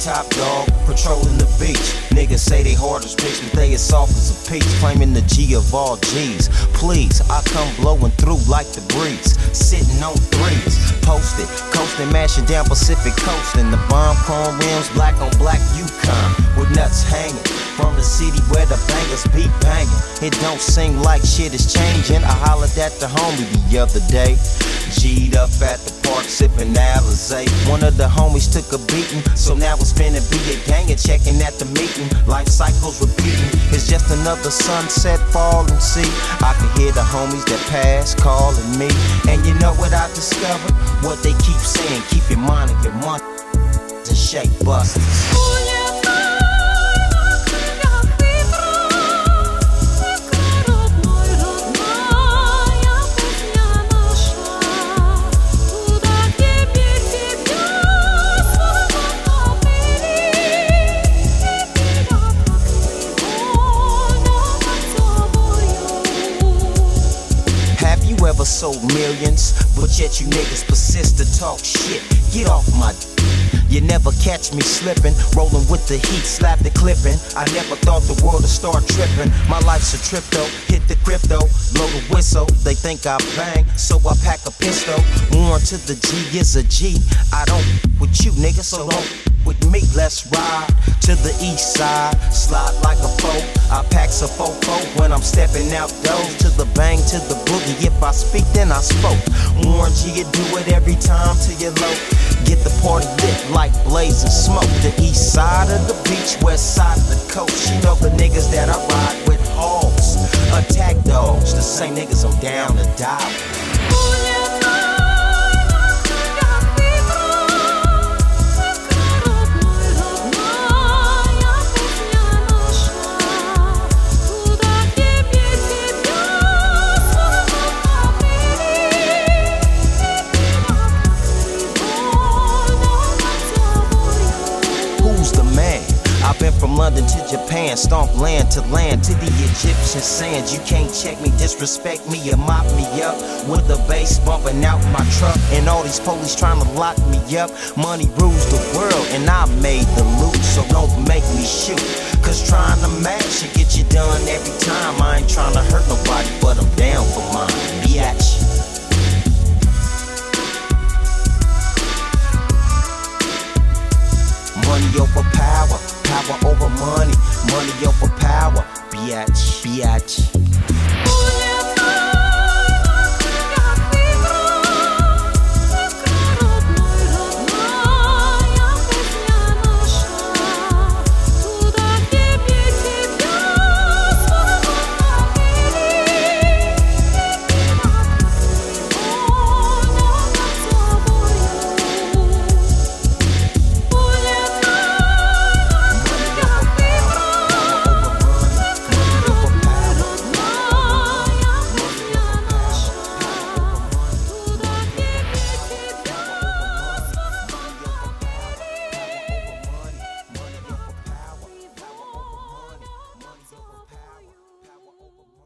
top dog, patrolling the beach. Niggas say they hard as bricks, but they as soft as a peach. Claiming the G of all G's. Please, I come blowing through like the breeze. Sitting on threes, posted, coasting, mashing down Pacific Coast. And the bomb chrome rims, black on black Yukon, with nuts hanging. From the city where the bangers be banging. It don't seem like shit is changing. I hollered at the homie the other day. G'd up at the park sipping Alizé. One of the homies took a beating, so now it's finna be a gang and checking at the meeting. Life cycles repeating. It's just another sunset falling. See, I can hear the homies that pass calling me. And you know what I discovered? What they keep saying, keep your mind on your money and shake busters. Ever sold millions, but yet you niggas persist to talk shit. Get off my You never catch me slipping, rolling with the heat, slap the clipping. I never thought the world would start tripping. My life's a trip though, hit the crypto, blow the whistle. They think I bang, so I pack a pistol. Warn to the G is a G. I don't with you niggas, so don't with me. Let's ride to the east side, slide like a foe. I pack a fofo when I'm stepping out doors. To the bang, to the boogie. If I speak, then I spoke. Warn you, you do it every time till you're low. Get the party lit like blazing smoke. The east side of the beach, west side of the coast. You know the niggas that I ride with hogs, attack dogs. The same niggas I'm down to die with. I've been from London to Japan, stomp land to the Egyptian sands. You can't check me, disrespect me, or mop me up with the bass bumping out my truck. And all these police trying to lock me up. Money rules the world and I made the loot, so don't make me shoot. Cause trying to match it get you done every time. I ain't trying to hurt nobody, but I'm down for mine. Biatch. Money over power, power over money, money over power. Biatch, biatch.